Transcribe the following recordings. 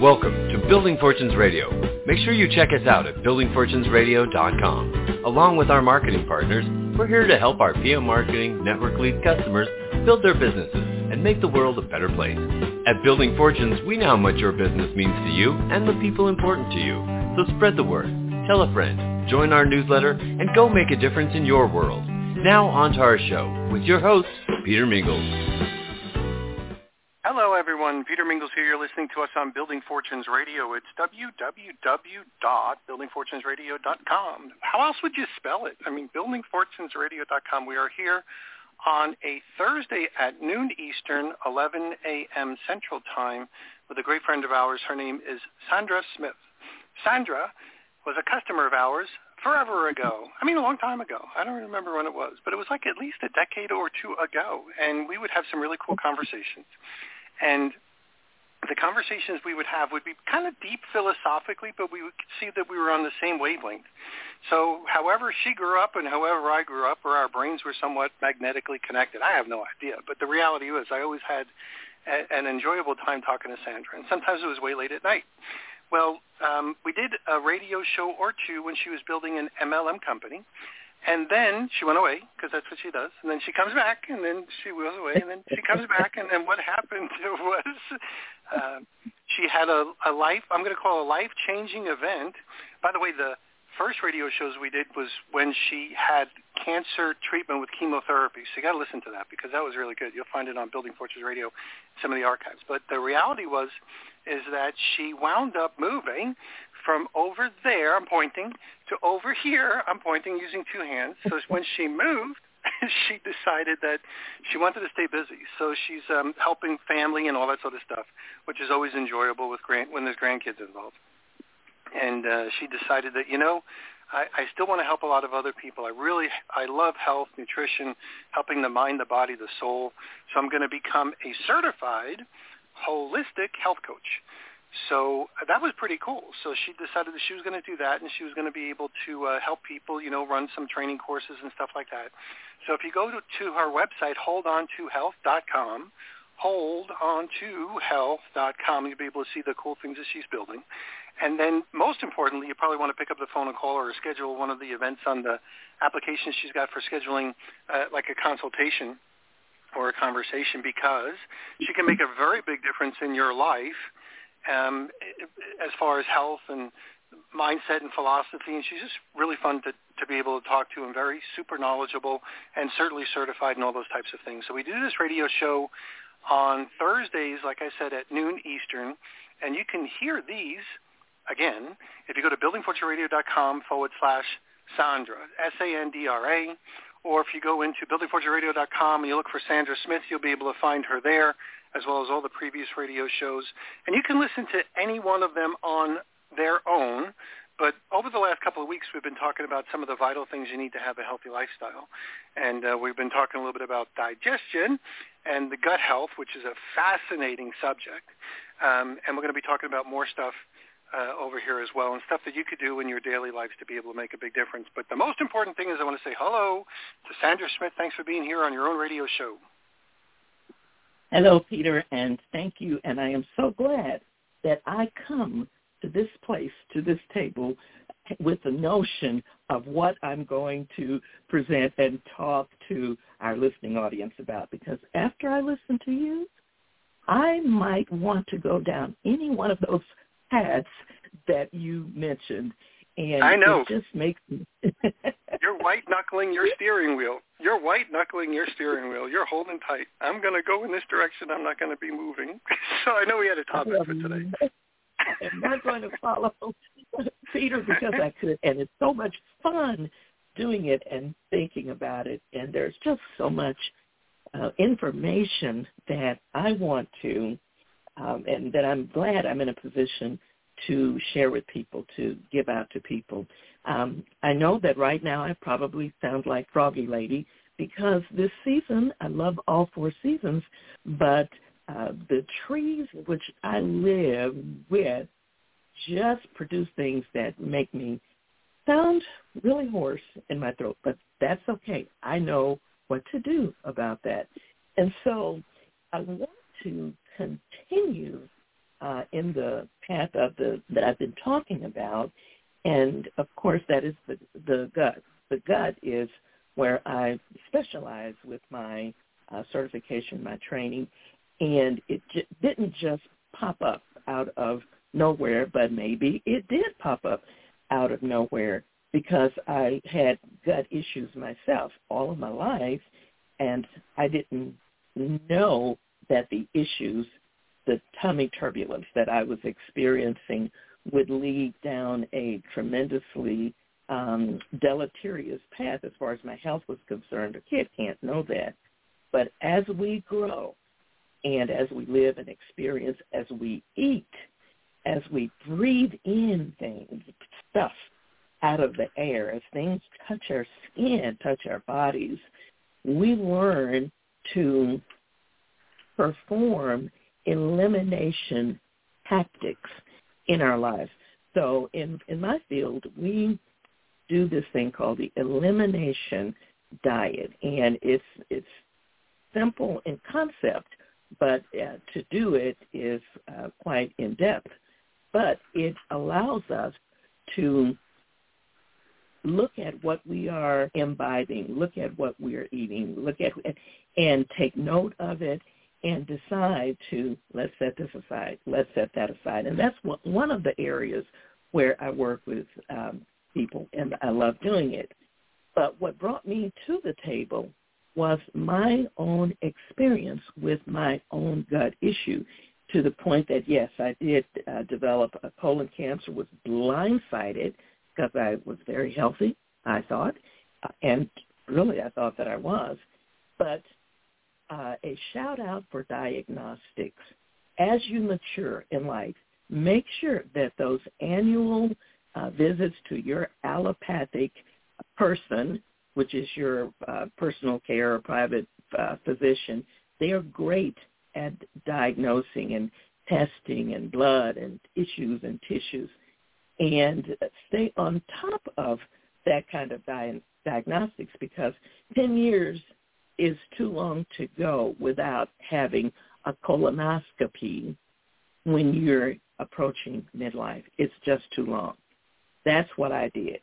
Welcome to Building Fortunes Radio. Make sure you check us out at buildingfortunesradio.com. Along with our marketing partners, we're here to help our PM Marketing Network Lead customers build their businesses and make the world a better place. At Building Fortunes, we know how much your business means to you and the people important to you. So spread the word, tell a friend, join our newsletter, and go make a difference in your world. Now on to our show with your host, Peter Mingles. Hello, everyone. Peter Mingles here. You're listening to us on Building Fortunes Radio. It's www.buildingfortunesradio.com. How else would you spell it? I mean, buildingfortunesradio.com. We are here on a Thursday at noon Eastern, 11 a.m. Central Time with a great friend of ours. Her name is Sandra Smith. Sandra was a customer of ours forever ago. I mean, a long time ago. I don't remember when it was, but it was like at least a decade or two ago, and we would have some really cool conversations. And the conversations we would have would be kind of deep philosophically, but we would see that we were on the same wavelength. So however she grew up and however I grew up, or our brains were somewhat magnetically connected, I have no idea. But the reality is I always had an enjoyable time talking to Sandra, and sometimes it was way late at night. Well, we did a radio show or two when she was building an MLM company. And then she went away, because that's what she does. And then she comes back, and then she goes away, and then she comes back. And then what happened was she had a life, I'm going to call a life-changing event. By the way, the first radio shows we did was when she had cancer treatment with chemotherapy. So you got to listen to that, because that was really good. You'll find it on Building Fortunes Radio, some of the archives. But the reality is that she wound up moving from over there, I'm pointing, to over here, I'm pointing using two hands. So when she moved, she decided that she wanted to stay busy. So she's helping family and all that sort of stuff, which is always enjoyable when there's grandkids involved. And she decided that, I still want to help a lot of other people. I love health, nutrition, helping the mind, the body, the soul. So I'm going to become a certified holistic health coach. So that was pretty cool. So she decided that she was going to do that, and she was going to be able to help people, run some training courses and stuff like that. So if you go to her website, holdontohealth.com, holdontohealth.com, you'll be able to see the cool things that she's building. And then most importantly, you probably want to pick up the phone and call her or schedule one of the events on the applications she's got for scheduling like a consultation or a conversation, because she can make a very big difference in your life as far as health and mindset and philosophy, and she's just really fun to be able to talk to, and very super knowledgeable and certainly certified in all those types of things. So we do this radio show on Thursdays, like I said, at noon Eastern, and you can hear these, again, if you go to buildingfortunesradio.com/Sandra, Sandra, or if you go into buildingfortunesradio.com and you look for Sandra Smith, you'll be able to find her there, as well as all the previous radio shows. And you can listen to any one of them on their own. But over the last couple of weeks, we've been talking about some of the vital things you need to have a healthy lifestyle. And we've been talking a little bit about digestion and the gut health, which is a fascinating subject. And we're going to be talking about more stuff over here as well, and stuff that you could do in your daily lives to be able to make a big difference. But the most important thing is I want to say hello to Sandra Smith. Thanks for being here on your own radio show. Hello, Peter, and thank you. And I am so glad that I come to this place, to this table, with the notion of what I'm going to present and talk to our listening audience about. Because after I listen to you, I might want to go down any one of those paths that you mentioned. And I know. It just makes me... You're white-knuckling your steering wheel. You're white-knuckling your steering wheel. You're holding tight. I'm going to go in this direction. I'm not going to be moving. So I know we had a topic for today. I'm not going to follow Peter because I could. And it's so much fun doing it and thinking about it. And there's just so much information that I want to, and that I'm glad I'm in a position to share with people, to give out to people. I know that right now I probably sound like Froggy Lady because this season, I love all 4 seasons, but the trees which I live with just produce things that make me sound really hoarse in my throat, but that's okay. I know what to do about that. And so I want to continue in the path of that I've been talking about, and of course that is the gut. The gut is where I specialize with my certification, my training, and it didn't just pop up out of nowhere, but maybe it did pop up out of nowhere because I had gut issues myself all of my life, and I didn't know that the issues, the tummy turbulence that I was experiencing would lead down a tremendously deleterious path as far as my health was concerned. A kid can't know that. But as we grow and as we live and experience, as we eat, as we breathe in things, stuff out of the air, as things touch our skin, touch our bodies, we learn to perform elimination tactics in our lives. So in my field, we do this thing called the elimination diet, and it's simple in concept, but to do it is quite in-depth. But it allows us to look at what we are imbibing, look at what we are eating, look at and take note of it and decide to, let's set this aside, let's set that aside. And that's one of the areas where I work with people, and I love doing it. But what brought me to the table was my own experience with my own gut issue, to the point that, yes, I did develop a colon cancer, was blindsided because I was very healthy, I thought, and really I thought that I was. But a shout-out for diagnostics. As you mature in life, make sure that those annual visits to your allopathic person, which is your personal care or private physician, they are great at diagnosing and testing and blood and issues and tissues. And stay on top of that kind of diagnostics, because 10 years is too long to go without having a colonoscopy when you're approaching midlife. It's just too long. That's what I did.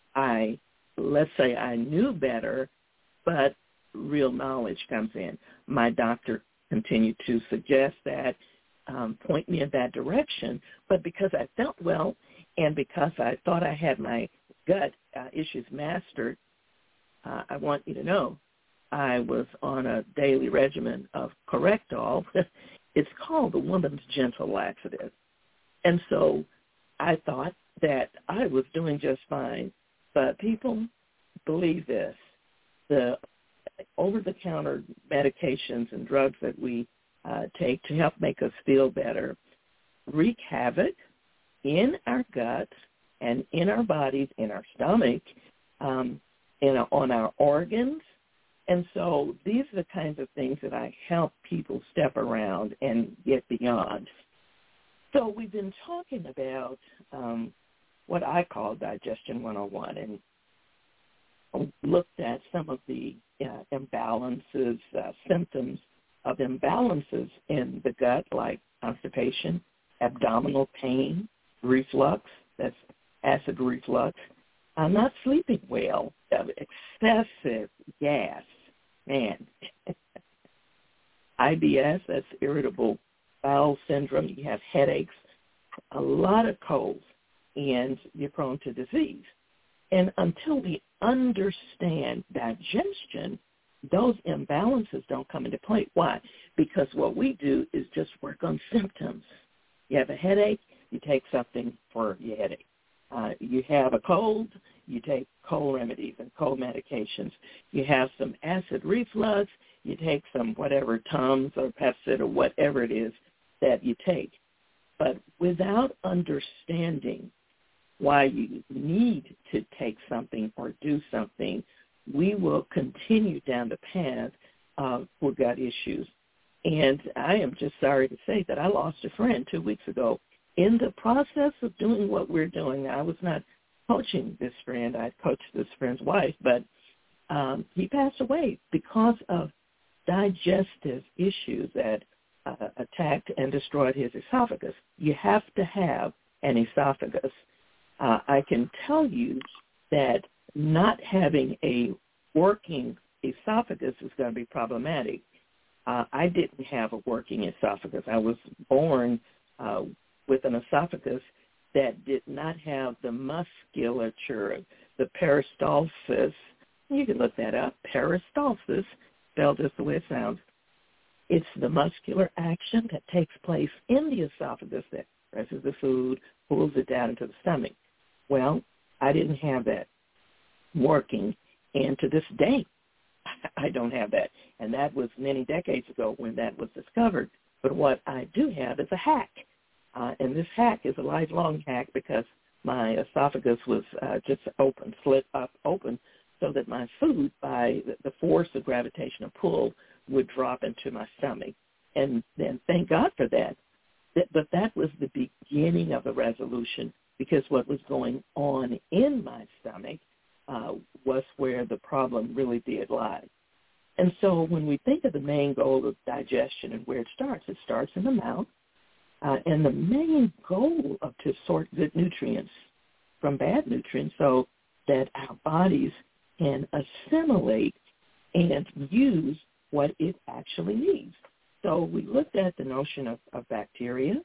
Let's say I knew better, but real knowledge comes in. My doctor continued to suggest that, point me in that direction, but because I felt well and because I thought I had my gut issues mastered, I want you to know I was on a daily regimen of Correctol. It's called the Woman's Gentle Laxative. And so I thought that I was doing just fine. But people, believe this, the over-the-counter medications and drugs that we take to help make us feel better wreak havoc in our guts and in our bodies, in our stomach, on our organs. And so these are the kinds of things that I help people step around and get beyond. So we've been talking about what I call Digestion 101, and looked at some of the imbalances, symptoms of imbalances in the gut, like constipation, abdominal pain, reflux, that's acid reflux, not sleeping well, excessive gas, man, IBS, that's irritable bowel syndrome, you have headaches, a lot of colds, and you're prone to disease. And until we understand digestion, those imbalances don't come into play. Why? Because what we do is just work on symptoms. You have a headache, you take something for your headache. You have a cold, you take cold remedies and cold medications. You have some acid reflux, you take some whatever Tums or Pepcid or whatever it is that you take. But without understanding why you need to take something or do something, we will continue down the path for gut issues. And I am just sorry to say that I lost a friend 2 weeks ago. In the process of doing what we're doing, I was not coaching this friend. I coached this friend's wife, but he passed away because of digestive issues that attacked and destroyed his esophagus. You have to have an esophagus. I can tell you that not having a working esophagus is going to be problematic. I didn't have a working esophagus. I was born with an esophagus that did not have the musculature, the peristalsis. You can look that up, peristalsis, spelled just the way it sounds. It's the muscular action that takes place in the esophagus that presses the food, pulls it down into the stomach. Well, I didn't have that working, and to this day, I don't have that. And that was many decades ago when that was discovered. But what I do have is a hack, and this hack is a lifelong hack because my esophagus was just open, slit up open, so that my food, by the force of gravitational pull, would drop into my stomach. And then thank God for that. But that was the beginning of the resolution, because what was going on in my stomach was where the problem really did lie. And so when we think of the main goal of digestion and where it starts in the mouth. And the main goal of to sort good nutrients from bad nutrients so that our bodies can assimilate and use what it actually needs. So we looked at the notion of bacteria,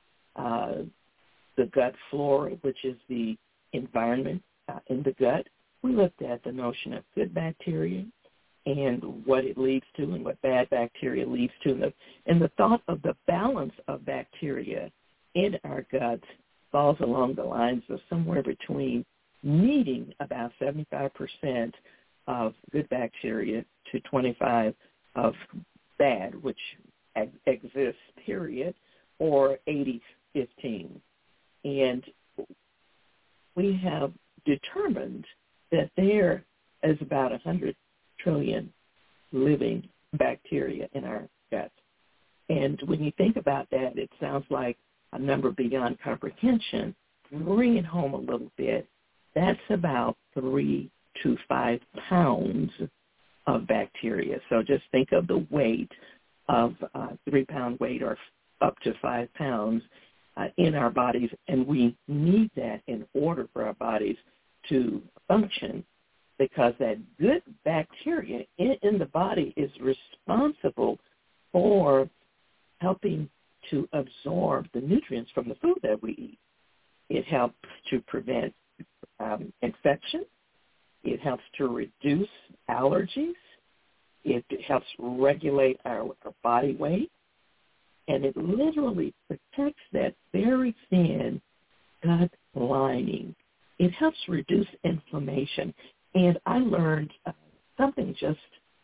the gut flora, which is the environment in the gut. We looked at the notion of good bacteria and what it leads to and what bad bacteria leads to. And the thought of the balance of bacteria in our guts falls along the lines of somewhere between needing about 75% of good bacteria to 25% of bad, which exists, period, or 80-15. And we have determined that there is about 100 trillion living bacteria in our guts. And when you think about that, it sounds like a number beyond comprehension. Bring it home a little bit. That's about 3 to 5 pounds of bacteria. So just think of the weight of 3-pound weight or up to 5 pounds in our bodies, and we need that in order for our bodies to function, because that good bacteria in the body is responsible for helping to absorb the nutrients from the food that we eat. It helps to prevent infection. It helps to reduce allergies. It helps regulate our body weight. And it literally protects that very thin gut lining. It helps reduce inflammation. And I learned something just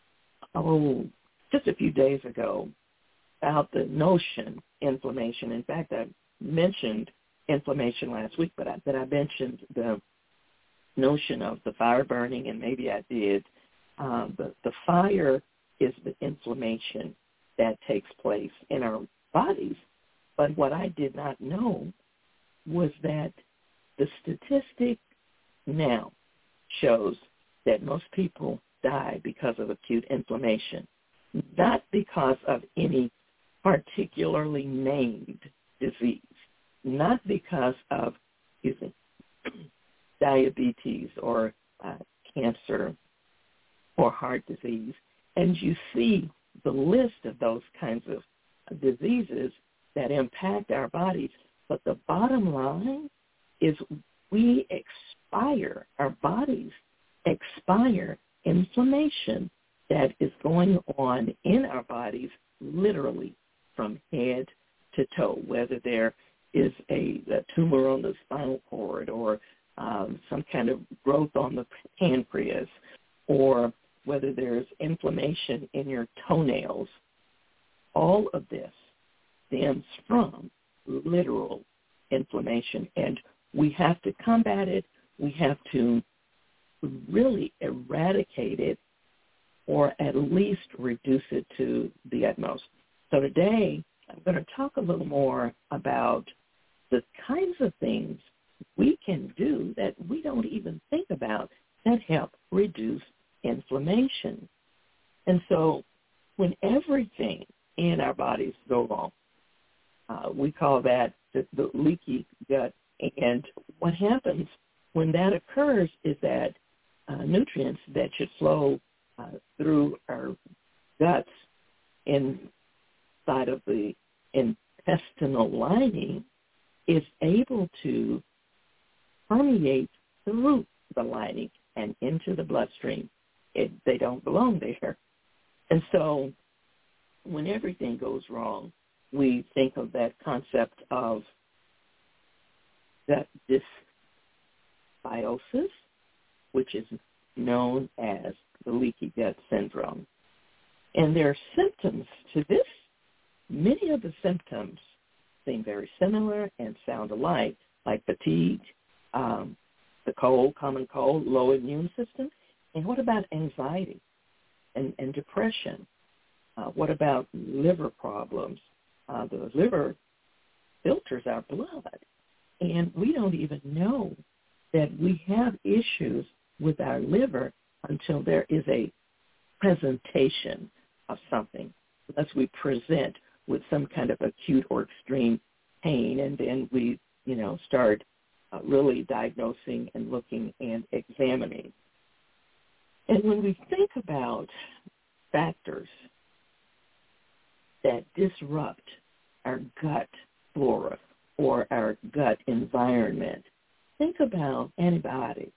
a few days ago about the notion inflammation. In fact, I mentioned inflammation last week, but I mentioned the notion of the fire burning, and maybe I did. The fire is the inflammation that takes place in our bodies. But what I did not know was that the statistic now shows that most people die because of acute inflammation, not because of any particularly named disease, not because of diabetes or cancer or heart disease. And you see the list of those kinds of diseases that impact our bodies. But the bottom line is we expire, our bodies expire inflammation that is going on in our bodies literally from head to toe, whether there is a tumor on the spinal cord or some kind of growth on the pancreas, or whether there's inflammation in your toenails. All of this stems from literal inflammation, and we have to combat it. We have to really eradicate it, or at least reduce it to the utmost. So today, I'm going to talk a little more about the kinds of things we can do that we don't even think about that help reduce inflammation. And so when everything in our bodies go wrong. We call that the leaky gut. And what happens when that occurs is that nutrients that should flow through our guts inside of the intestinal lining is able to permeate through the lining and into the bloodstream. They don't belong there. And so when everything goes wrong, we think of that concept of gut dysbiosis, which is known as the leaky gut syndrome. And there are symptoms to this. Many of the symptoms seem very similar and sound alike, like fatigue, the cold, common cold, low immune system. And what about anxiety and depression? What about liver problems? The liver filters our blood, and we don't even know that we have issues with our liver until there is a presentation of something, unless we present with some kind of acute or extreme pain, and then we, start really diagnosing and looking and examining. And when we think about factors that disrupt our gut flora or our gut environment, think about antibiotics.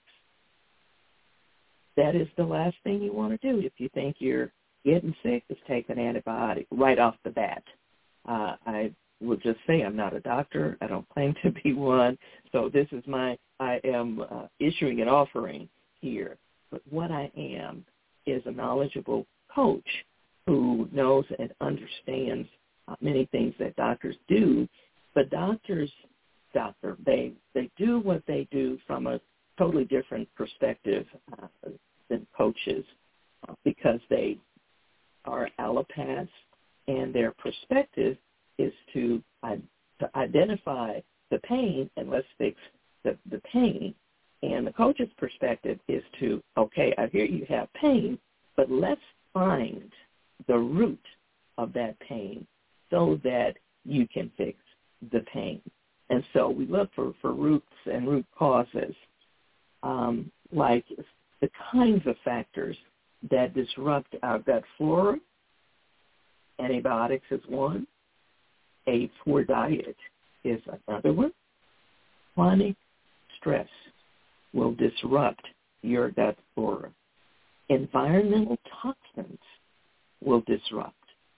That is the last thing you want to do if you think you're getting sick, is take an antibiotic right off the bat. I will just say I'm not a doctor. I don't claim to be one. So this is I am issuing an offering here. But what I am is a knowledgeable coach who knows and understands many things that doctors do. But they do what they do from a totally different perspective than coaches because they are allopaths, and their perspective is to identify the pain and let's fix the pain. And the coach's perspective is to, okay, I hear you have pain, but let's find the root of that pain so that you can fix the pain. And so we look for roots and root causes, like the kinds of factors that disrupt our gut flora. Antibiotics is one. A poor diet is another one. Chronic stress will disrupt your gut flora. Environmental toxins will disrupt.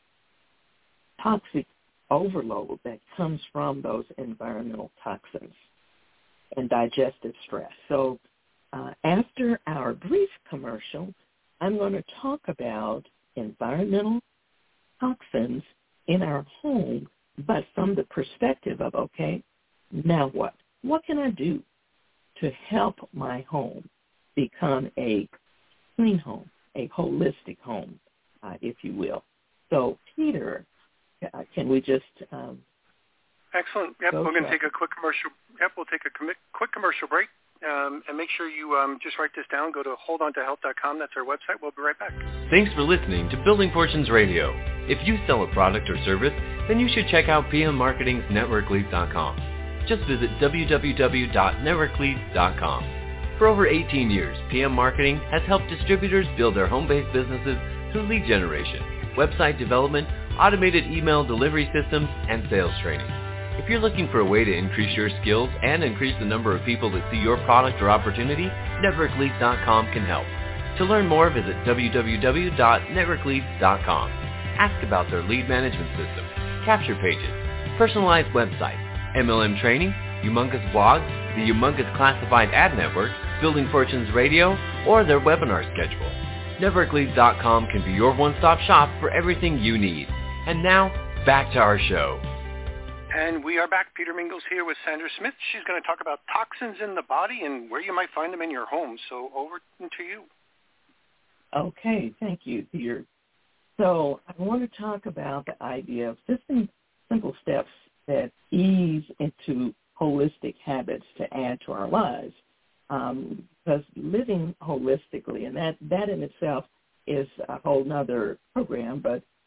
Toxic overload that comes from those environmental toxins, and digestive stress. So after our brief commercial, I'm going to talk about environmental toxins in our home, but from the perspective of, okay, now what? What can I do to help my home become a clean home, a holistic home, if you will? So, Peter, can we just Excellent. Yep, we're going to take a quick commercial. Yep, we'll take a quick commercial break. And make sure you just write this down. Go to holdontohealth.com. That's our website. We'll be right back. Thanks for listening to Building Fortunes Radio. If you sell a product or service, then you should check out PM Marketing's NetworkLeads.com. Just visit www.networkleads.com. For over 18 years, PM Marketing has helped distributors build their home-based businesses through lead generation, website development, automated email delivery systems, and sales training. If you're looking for a way to increase your skills and increase the number of people that see your product or opportunity, NetworkLeads.com can help. To learn more, visit www.networkleads.com. Ask about their lead management system, capture pages, personalized website, MLM training, humongous blogs, the humongous classified ad network, Building Fortunes Radio, or their webinar schedule. NetworkLeads.com can be your one-stop shop for everything you need. And now, back to our show. And we are back. Peter Mingles here with Sandra Smith. She's going to talk about toxins in the body and where you might find them in your home. So over to you. Okay, thank you, Peter. So I want to talk about the idea of just some simple steps that ease into holistic habits to add to our lives. Because living holistically, and that in itself is a whole nother program, but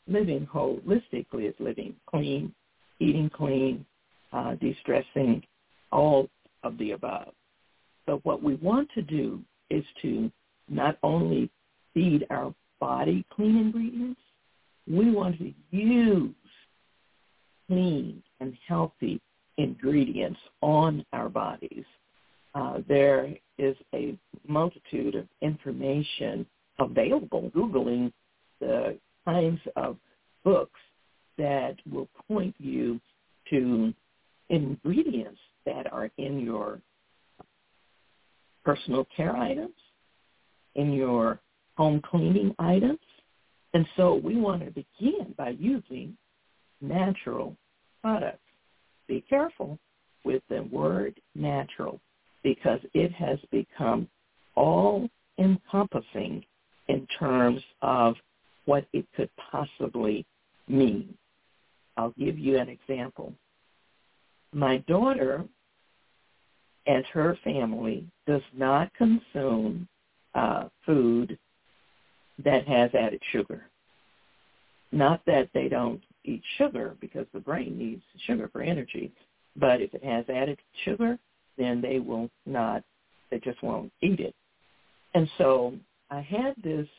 living holistically is living clean, eating clean, de-stressing, all of the above. So what we want to do is to not only feed our body clean ingredients, we want to use clean and healthy ingredients on our bodies. There is a multitude of information available, Googling the kinds of books that will point you to ingredients that are in your personal care items, in your home cleaning items. And so we want to begin by using natural products. Be careful with the word natural, because it has become all-encompassing in terms of what it could possibly mean. I'll give you an example. My daughter and her family does not consume food that has added sugar. Not that they don't eat sugar, because the brain needs sugar for energy, but if it has added sugar, then they just won't eat it. And so I had this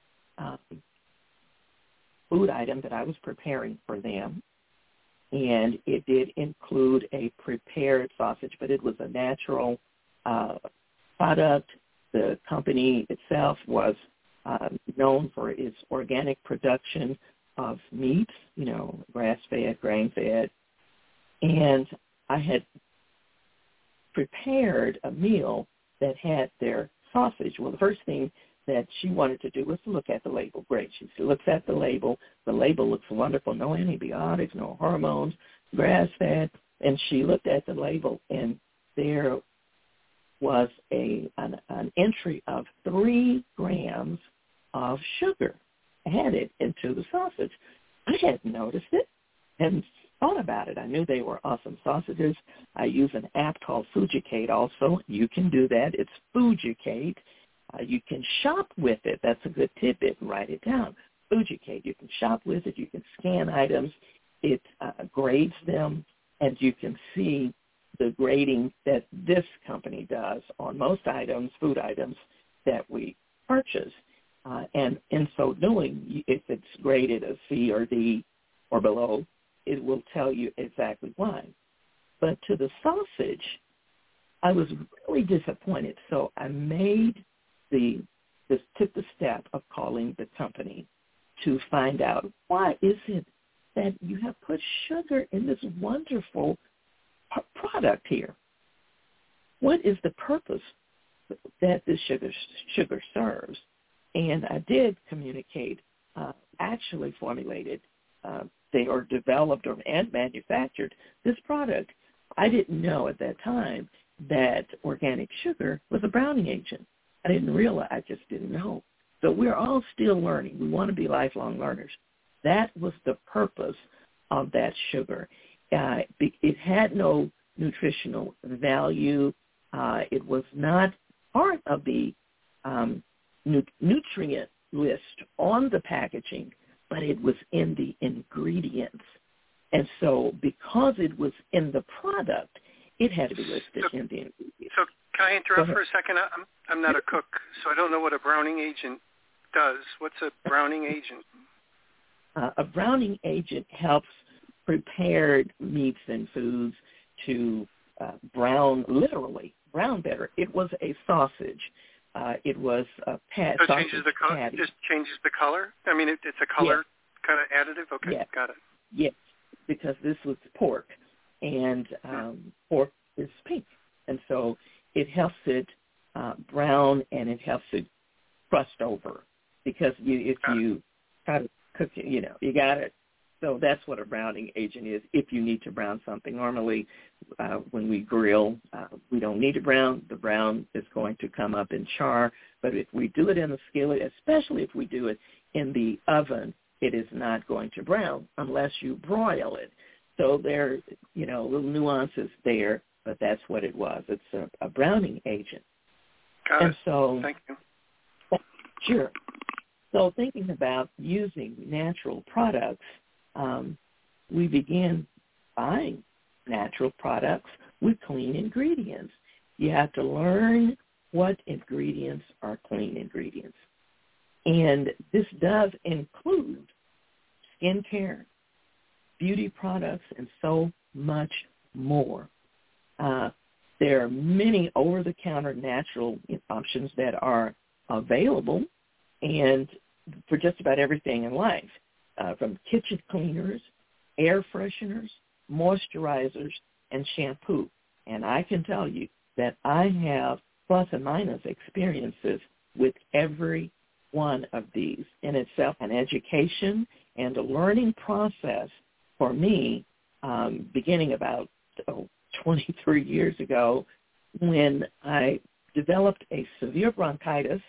food item that I was preparing for them, and it did include a prepared sausage, but it was a natural product. The company itself was known for its organic production of meats, grass-fed, grain-fed. And I had prepared a meal that had their sausage. Well, the first thing that she wanted to do was to look at the label. Great. She looks at the label. The label looks wonderful. No antibiotics, no hormones, grass-fed. And she looked at the label, and there was an entry of 3 grams of sugar added into the sausage. I hadn't noticed it, hadn't thought about it. I knew they were awesome sausages. I use an app called Fujicate also. You can do that. It's Fujicate. You can shop with it. That's a good tidbit. Write it down. Fujicate. You can shop with it. You can scan items. It grades them, and you can see the grading that this company does on most items, food items that we purchase. And in so doing, if it's graded a C or D or below, it will tell you exactly why. But to the sausage, I was really disappointed. So I took the step of calling the company to find out, why is it that you have put sugar in this wonderful product here? What is the purpose that this sugar serves? And I did communicate, actually formulated, they are developed and manufactured this product. I didn't know at that time that organic sugar was a browning agent. I didn't realize, I just didn't know. So we're all still learning. We want to be lifelong learners. That was the purpose of that sugar. It had no nutritional value. It was not part of the nutrient list on the packaging, but it was in the ingredients. And so because it was in the product, it had to be listed in the ingredients. So can I interrupt for a second? I'm not a cook, so I don't know what a browning agent does. What's a browning agent? A browning agent helps prepared meats and foods to literally brown better. It was a sausage. It was a sausage patty. It just changes the color? I mean, it's a color kind of additive? Okay, yes. Got it. Yes, because this was pork, and pork is pink. And so it helps it brown, and it helps it crust over. Because if you try to cook it, you got it. So that's what a browning agent is, if you need to brown something. Normally, when we grill, we don't need to brown. The brown is going to come up in char. But if we do it in the skillet, especially if we do it in the oven, it is not going to brown unless you broil it. So there are, little nuances there, but that's what it was. It's a browning agent. Got it. So, thank you. Sure. So thinking about using natural products, we began buying natural products with clean ingredients. You have to learn what ingredients are clean ingredients. And this does include skincare, beauty products, and so much more. There are many over-the-counter natural options that are available, and for just about everything in life, from kitchen cleaners, air fresheners, moisturizers, and shampoo. And I can tell you that I have plus and minus experiences with every one of these. In itself, an education and a learning process for me, beginning about 23 years ago, when I developed a severe bronchitis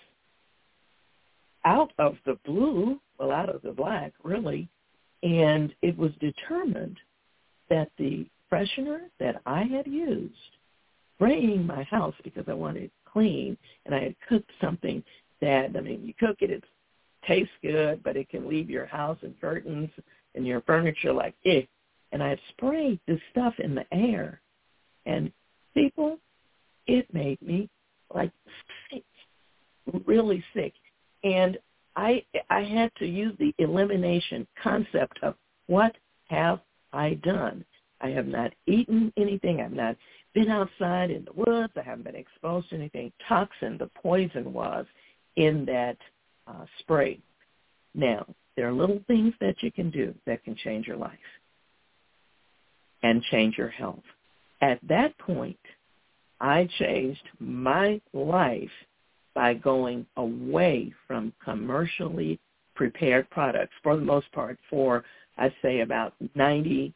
out of the blue, well, out of the black, really, and it was determined that the freshener that I had used, spraying my house because I wanted it clean, and I had cooked something that, you cook it, it tastes good, but it can leave your house and curtains and your furniture like, eh. And I had sprayed this stuff in the air, and people, it made me like sick, really sick. And I had to use the elimination concept of what have I done? I have not eaten anything. I've not been outside in the woods. I haven't been exposed to anything toxin. The poison was in that spray. Now, there are little things that you can do that can change your life and change your health. At that point, I changed my life by going away from commercially prepared products for the most part for, I'd say, about 99%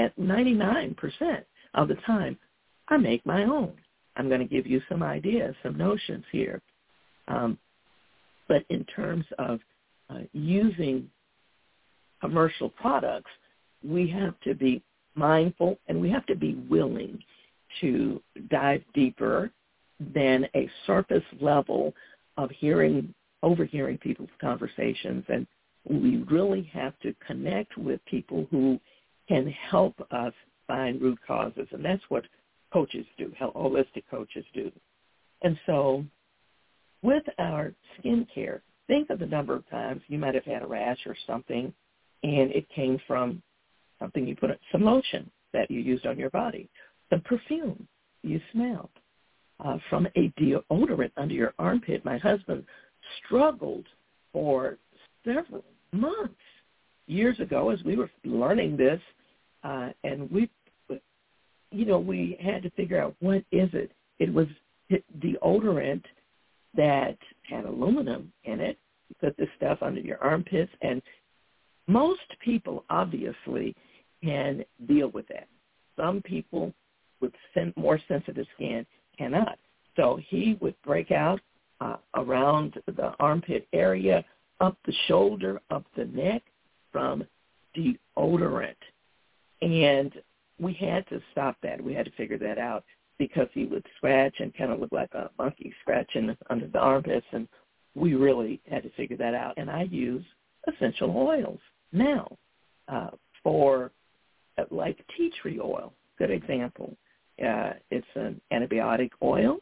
of the time. I make my own. I'm going to give you some ideas, some notions here. But in terms of using commercial products, we have to be mindful and we have to be willing to dive deeper than a surface level of overhearing people's conversations. And we really have to connect with people who can help us find root causes. And that's what coaches do, holistic coaches do. And so with our skincare, think of the number of times you might have had a rash or something, and it came from something you put, some lotion that you used on your body, some perfume you smelled, from a deodorant under your armpit. My husband struggled for several months years ago as we were learning this, and we had to figure out what is it. It was deodorant that had aluminum in it. You put this stuff under your armpits, and most people obviously can deal with that. Some people with more sensitive skin cannot. So he would break out around the armpit area, up the shoulder, up the neck from deodorant. And we had to stop that. We had to figure that out because he would scratch and kind of look like a monkey scratching under the armpits, and we really had to figure that out. And I use essential oils now for like tea tree oil, good example. It's an antibiotic oil,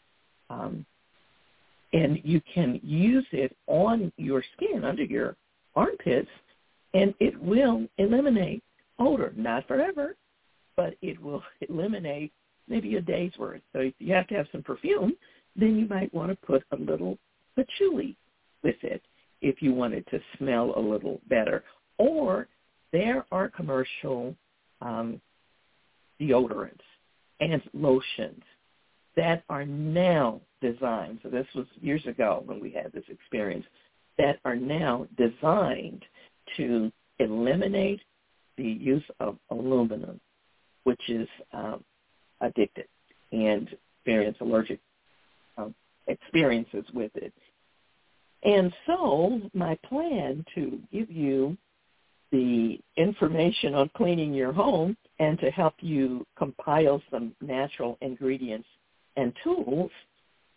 and you can use it on your skin under your armpits, and it will eliminate odor. Not forever, but it will eliminate maybe a day's worth. So if you have to have some perfume, then you might want to put a little patchouli with it if you want it to smell a little better. Or there are commercial deodorants and lotions that are now designed, so this was years ago when we had this experience, that are now designed to eliminate the use of aluminum, which is addictive and experience allergic experiences with it. And so my plan to give you the information on cleaning your home and to help you compile some natural ingredients and tools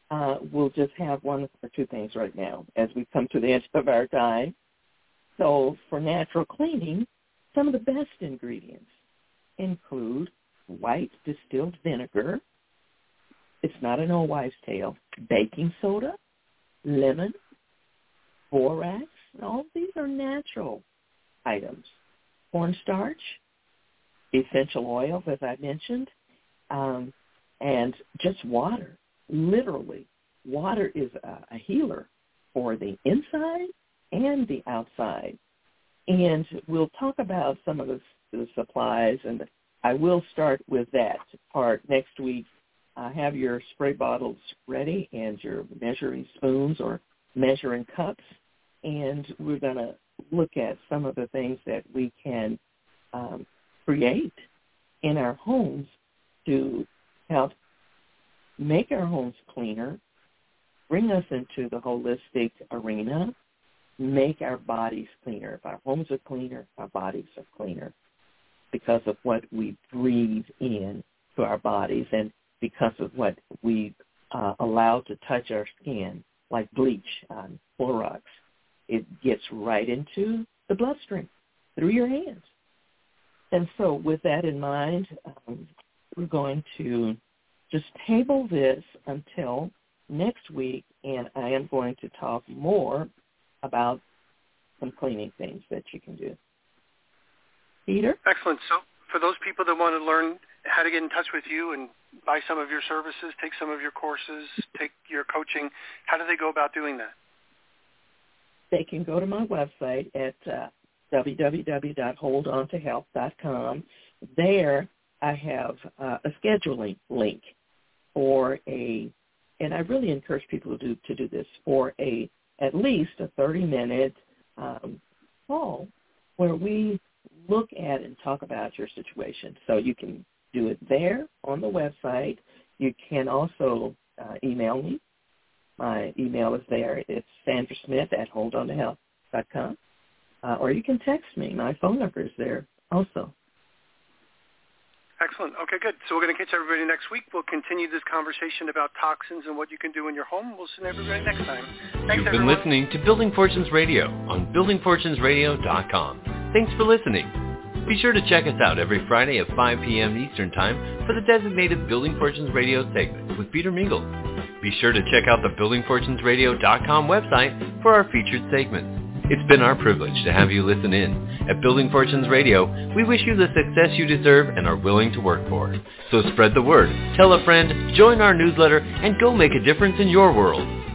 we'll just have one or two things right now as we come to the end of our time. So for natural cleaning, some of the best ingredients include white distilled vinegar. It's not an old wives' tale. Baking soda, lemon, borax. All of these are natural items. Cornstarch, essential oils, as I mentioned, and just water. Literally, water is a healer for the inside and the outside. And we'll talk about some of the supplies, and I will start with that part next week. Have your spray bottles ready and your measuring spoons or measuring cups, and we're going to look at some of the things that we can create in our homes to help make our homes cleaner, bring us into the holistic arena, make our bodies cleaner. If our homes are cleaner, our bodies are cleaner because of what we breathe in to our bodies and because of what we allow to touch our skin, like bleach, Clorox. It gets right into the bloodstream through your hands. And so with that in mind, we're going to just table this until next week, and I am going to talk more about some cleaning things that you can do. Peter? Excellent. So for those people that want to learn how to get in touch with you and buy some of your services, take some of your courses, take your coaching, how do they go about doing that? They can go to my website at www.holdontohealth.com. There I have a scheduling link for and I really encourage people to do this, for at least a 30-minute call where we look at and talk about your situation. So you can do it there on the website. You can also email me. My email is there. It's sandrasmith@holdontohealth.com. Or you can text me. My phone number is there also. Excellent. Okay, good. So we're going to catch everybody next week. We'll continue this conversation about toxins and what you can do in your home. We'll see everybody next time. Thanks, You've everyone. been listening to Building Fortunes Radio on buildingfortunesradio.com. Thanks for listening. Be sure to check us out every Friday at 5 p.m. Eastern Time for the designated Building Fortunes Radio segment with Peter Mingle. Be sure to check out the buildingfortunesradio.com website for our featured segments. It's been our privilege to have you listen in. At Building Fortunes Radio, we wish you the success you deserve and are willing to work for. So spread the word, tell a friend, join our newsletter, and go make a difference in your world.